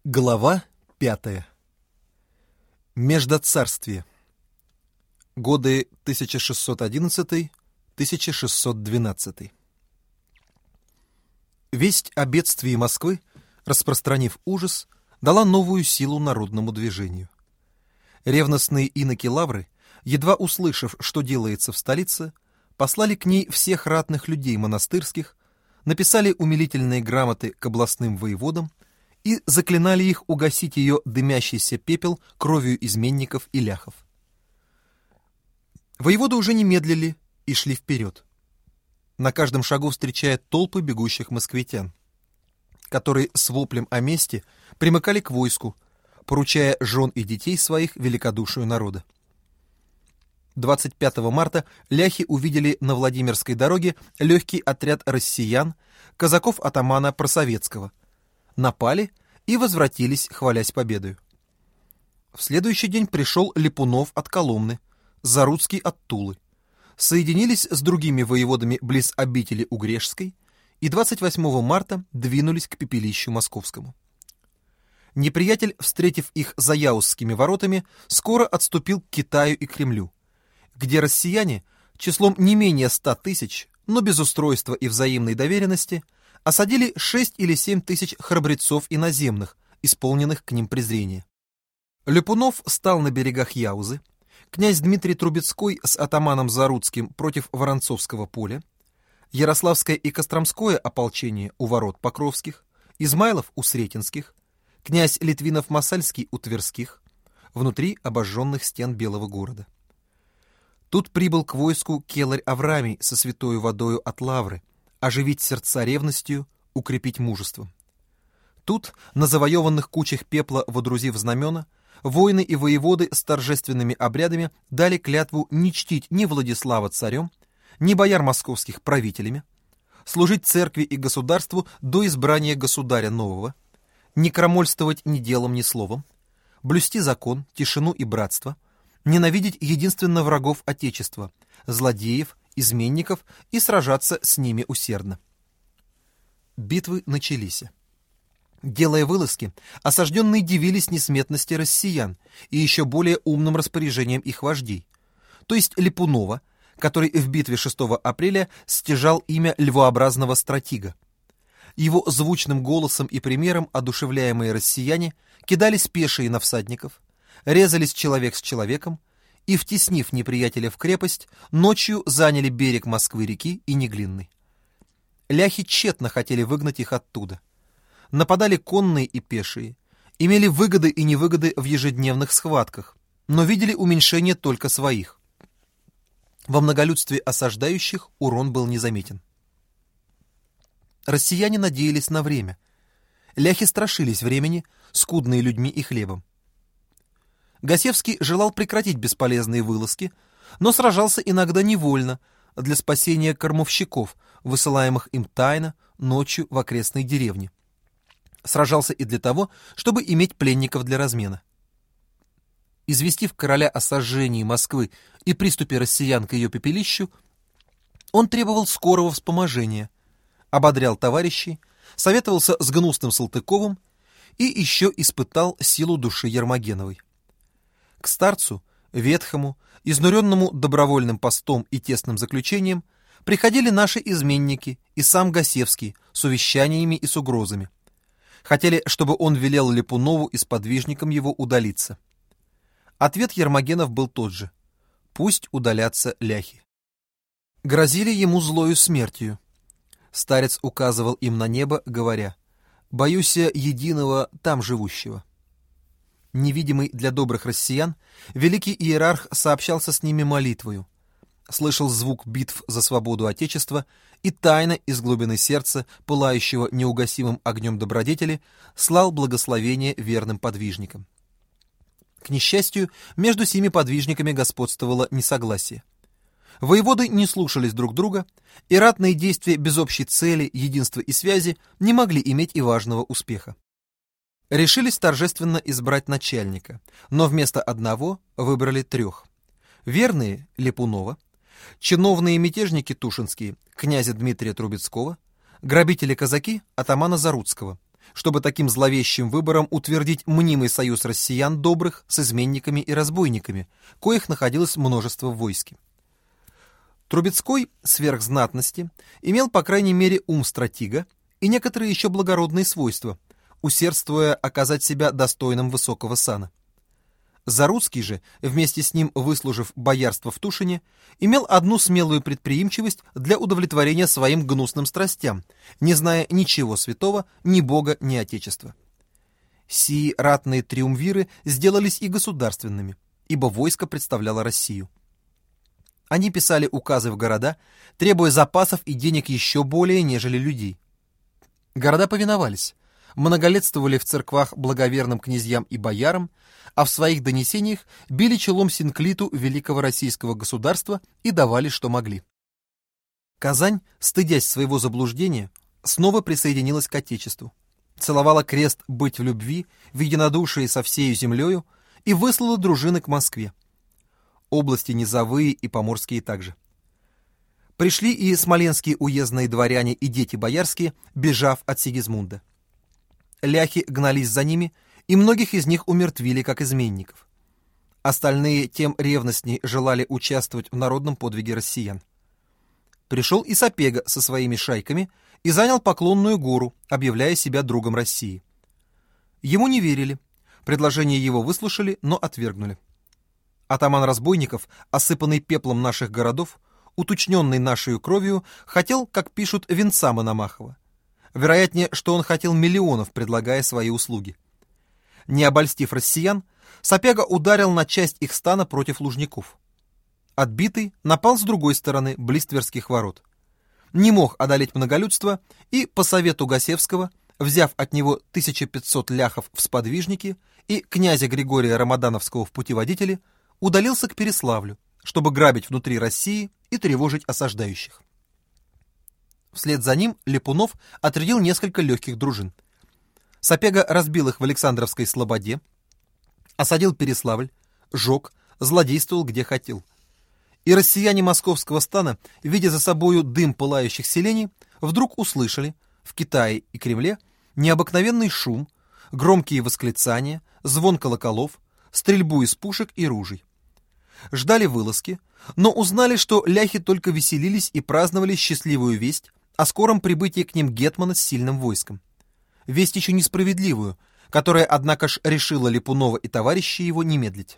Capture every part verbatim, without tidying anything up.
Глава пятая. Междоцарствие. Годы тысяча шестьсот одиннадцатый — тысяча шестьсот двенадцатый. Весть о бедствии Москвы, распространив ужас, дала новую силу народному движению. Ревностные иноки Лавры, едва услышав, что делается в столице, послали к ней всех ратных людей монастырских, написали умилительные грамоты к областным воеводам и заклинали их угасить ее дымящийся пепел кровью изменников и ляхов. Воеводы уже не медлили и шли вперед, на каждом шагу встречая толпы бегущих москвитян, которые с воплем о мести примыкали к войску, поручая жен и детей своих великодушию народа. двадцать пятого марта ляхи увидели на Владимирской дороге легкий отряд россиян, казаков атамана Просоветского, напали и возвратились, хвалясь победою. В следующий день пришел Липунов от Коломны, Заруцкий от Тулы, соединились с другими воеводами близ обители Угрешской и двадцать восьмого марта двинулись к пепелищу московскому. Неприятель, встретив их за Яузскими воротами, скоро отступил к Китаю и Кремлю, где россияне числом не менее ста тысяч, но без устройства и взаимной доверенности, осадили шесть или семь тысяч храбрецов иноземных, исполненных к ним презрения. Липунов стал на берегах Яузы, князь Дмитрий Трубецкой с атаманом Заруцким против Воронцовского поля, Ярославское и Костромское ополчение у ворот Покровских, Измайлов у Сретенских, князь Литвинов-Масальский у Тверских, внутри обожженных стен Белого города. Тут прибыл к войску келарь Аврамий со святою водою от Лавры, оживить сердца ревностью, укрепить мужеством. Тут, на завоеванных кучах пепла водрузив знамена, воины и воеводы с торжественными обрядами дали клятву не чтить ни Владислава царем, ни бояр московских правителями, служить церкви и государству до избрания государя нового, не крамольствовать ни делом, ни словом, блюсти закон, тишину и братство, ненавидеть единственно врагов Отечества, злодеев, изменников и сражаться с ними усердно. Битвы начались. Делая вылазки, осажденные дивились несметности россиян и еще более умным распоряжением их вождей, то есть Липунова, который в битве шестого апреля стяжал имя львообразного стратега. Его звучным голосом и примером одушевляемые россияне кидались пешие на всадников, резались человек с человеком, и, втеснив неприятеля в крепость, ночью заняли берег Москвы-реки и Неглинной. Ляхи тщетно хотели выгнать их оттуда. Нападали конные и пешие, имели выгоды и невыгоды в ежедневных схватках, но видели уменьшение только своих. Во многолюдстве осаждающих урон был незаметен. Россияне надеялись на время. Ляхи страшились времени, скудные людьми и хлебом. Гасевский желал прекратить бесполезные вылазки, но сражался иногда невольно для спасения кормовщиков, высылаемых им тайно ночью в окрестные деревни. Сражался и для того, чтобы иметь пленников для размена. Известив короля о сожжении Москвы и приступе россиян к ее пепелищу, он требовал скорого вспоможения, ободрял товарищей, советовался с гнусным Салтыковым и еще испытал силу души Ермогеновой. К старцу, ветхому, изнуренному добровольным постом и тесным заключением, приходили наши изменники и сам Гасевский с увещаниями и с угрозами. Хотели, чтобы он велел Липунову и сподвижникам его удалиться. Ответ Ермогенов был тот же: пусть удалятся ляхи. Грозили ему злою смертью. Старец указывал им на небо, говоря: «Боюсь единого там живущего». Невидимый для добрых россиян, великий иерарх сообщался с ними молитвою, слышал звук битв за свободу Отечества и тайно из глубины сердца, пылающего неугасимым огнем добродетели, слал благословение верным подвижникам. К несчастью, между сими подвижниками господствовало несогласие. Воеводы не слушались друг друга, и ратные действия без общей цели, единства и связи не могли иметь и важного успеха. Решились торжественно избрать начальника, но вместо одного выбрали трех. Верные — Липунова, чиновные мятежники тушинские — князя Дмитрия Трубецкого, грабители-казаки — атамана Заруцкого, чтобы таким зловещим выбором утвердить мнимый союз россиян добрых с изменниками и разбойниками, коих находилось множество в войске. Трубецкой, сверхзнатности, имел по крайней мере ум стратега и некоторые еще благородные свойства, усердствуя оказать себя достойным высокого сана. Заруцкий же, вместе с ним выслужив боярство в Тушине, имел одну смелую предприимчивость для удовлетворения своим гнусным страстям, не зная ничего святого, ни Бога, ни Отечества. Сии ратные триумвиры сделались и государственными, ибо войско представляло Россию. Они писали указы в города, требуя запасов и денег еще более, нежели людей. Города повиновались, многолетствовали в церквах благоверным князьям и боярам, а в своих донесениях били челом синклиту великого российского государства и давали, что могли. Казань, стыдясь своего заблуждения, снова присоединилась к Отечеству, целовала крест быть в любви, в единодушии со всею землею и выслала дружины к Москве. Области низовые и поморские также. Пришли и смоленские уездные дворяне и дети боярские, бежав от Сигизмунда. Ляхи гнались за ними, и многих из них умертвили как изменников. Остальные тем ревностней желали участвовать в народном подвиге россиян. Пришел и Сапега со своими шайками и занял Поклонную гору, объявляя себя другом России. Ему не верили, предложение его выслушали, но отвергнули. Атаман разбойников, осыпанный пеплом наших городов, утучненный нашей кровью, хотел, как пишут, венца Мономахова. Вероятнее, что он хотел миллионов, предлагая свои услуги. Не обольстив россиян, Сапега ударил на часть их стана против Лужников. Отбитый напал с другой стороны, близ Тверских ворот. Не мог одолеть многолюдство и, по совету Гасевского, взяв от него тысячу пятьсот ляхов в сподвижники и князя Григория Рамадановского в путеводители, удалился к Переславлю, чтобы грабить внутри России и тревожить осаждающих. Вслед за ним Липунов отрядил несколько легких дружин. Сапега разбил их в Александровской слободе, осадил Переславль, жег, злодействовал где хотел. И россияне московского стана, видя за собою дым пылающих селений, вдруг услышали в Китае и Кремле необыкновенный шум, громкие восклицания, звон колоколов, стрельбу из пушек и ружей. Ждали вылазки, но узнали, что ляхи только веселились и праздновали счастливую весть о скором прибытии к ним гетмана с сильным войском. Весть еще несправедливую, которая, однако ж, решила Липунова и товарищи его не медлить.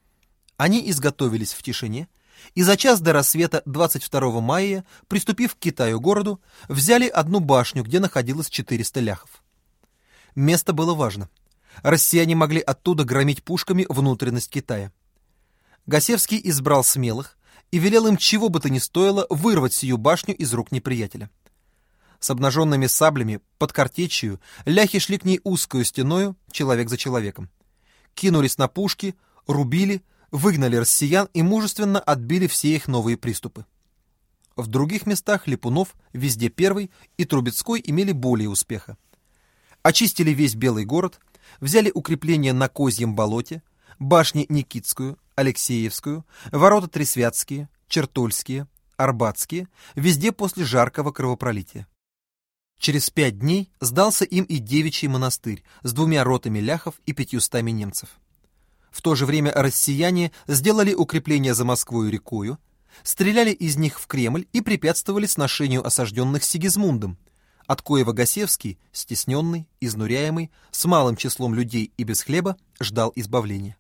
Они изготовились в тишине, и за час до рассвета двадцать второго мая, приступив к Китаю-городу, взяли одну башню, где находилось четыреста ляхов. Место было важно. Россияне могли оттуда громить пушками внутренность Китая. Гасевский избрал смелых и велел им чего бы то ни стоило вырвать сию башню из рук неприятеля. С обнаженными саблями, под картечью, ляхи шли к ней узкою стеною, человек за человеком. Кинулись на пушки, рубили, выгнали россиян и мужественно отбили все их новые приступы. В других местах Липунов, везде первый, и Трубецкой имели более успеха. Очистили весь Белый город, взяли укрепления на Козьем болоте, башни Никитскую, Алексеевскую, ворота Тресвятские, Чертольские, Арбатские, везде после жаркого кровопролития. Через пять дней сдался им и Девичий монастырь с двумя ротами ляхов и пятьюстами немцев. В то же время россияне сделали укрепления за Москвою рекою, стреляли из них в Кремль и препятствовали сношению осажденных Сигизмундом, от коего Гасевский, стесненный, изнуряемый, с малым числом людей и без хлеба, ждал избавления.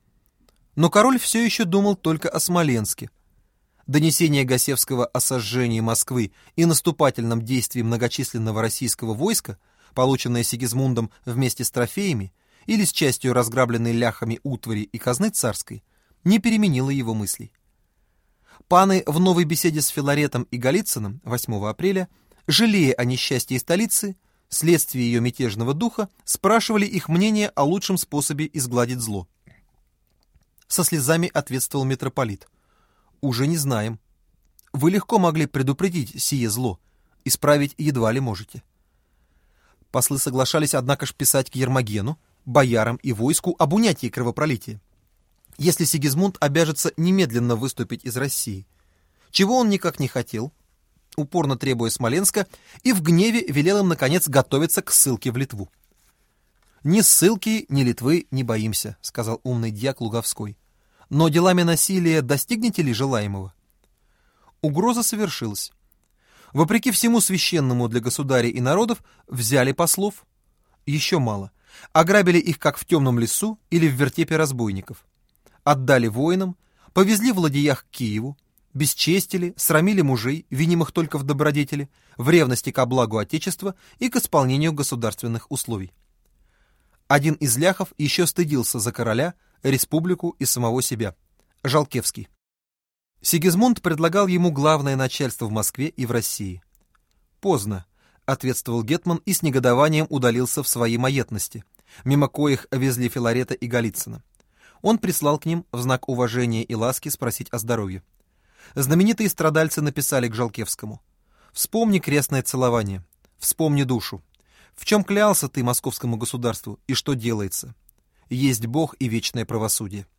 Но король все еще думал только о Смоленске. Донесение Гасевского о сожжении Москвы и наступательном действии многочисленного российского войска, полученное Сигизмундом вместе с трофеями или с частью разграбленной ляхами утвари и казны царской, не переменило его мыслей. Паны в новой беседе с Филаретом и Голицыным восьмого апреля, жалея о несчастье столицы, следствие ее мятежного духа, спрашивали их мнение о лучшем способе изгладить зло. Со слезами ответствовал митрополит: «Уже не знаем. Вы легко могли предупредить сие зло, исправить едва ли можете». Послы соглашались, однако ж, писать к Ермогену, боярам и войску об унятии кровопролития, если Сигизмунд обяжется немедленно выступить из России, чего он никак не хотел, упорно требуя Смоленска, и в гневе велел им, наконец, готовиться к ссылке в Литву. «Ни ссылки, ни Литвы не боимся», — сказал умный дьяк Луговской. «Но делами насилия достигнете ли желаемого?» Угроза совершилась. Вопреки всему священному для государей и народов, взяли послов. Еще мало. Ограбили их как в темном лесу или в вертепе разбойников. Отдали воинам, повезли в ладьях к Киеву, бесчестили, срамили мужей, винимых только в добродетели, в ревности ко благу Отечества и к исполнению государственных условий. Один из ляхов еще стыдился за короля, республику и самого себя. Жалкевский. Сигизмунд предлагал ему главное начальство в Москве и в России. «Поздно», — ответствовал гетман и с негодованием удалился в свои маетности, мимо коих везли Филарета и Голицына. Он прислал к ним в знак уважения и ласки спросить о здоровье. Знаменитые страдальцы написали к Жалкевскому: «Вспомни крестное целование, вспомни душу. В чем клялся ты московскому государству и что делается? Есть Бог и вечное правосудие».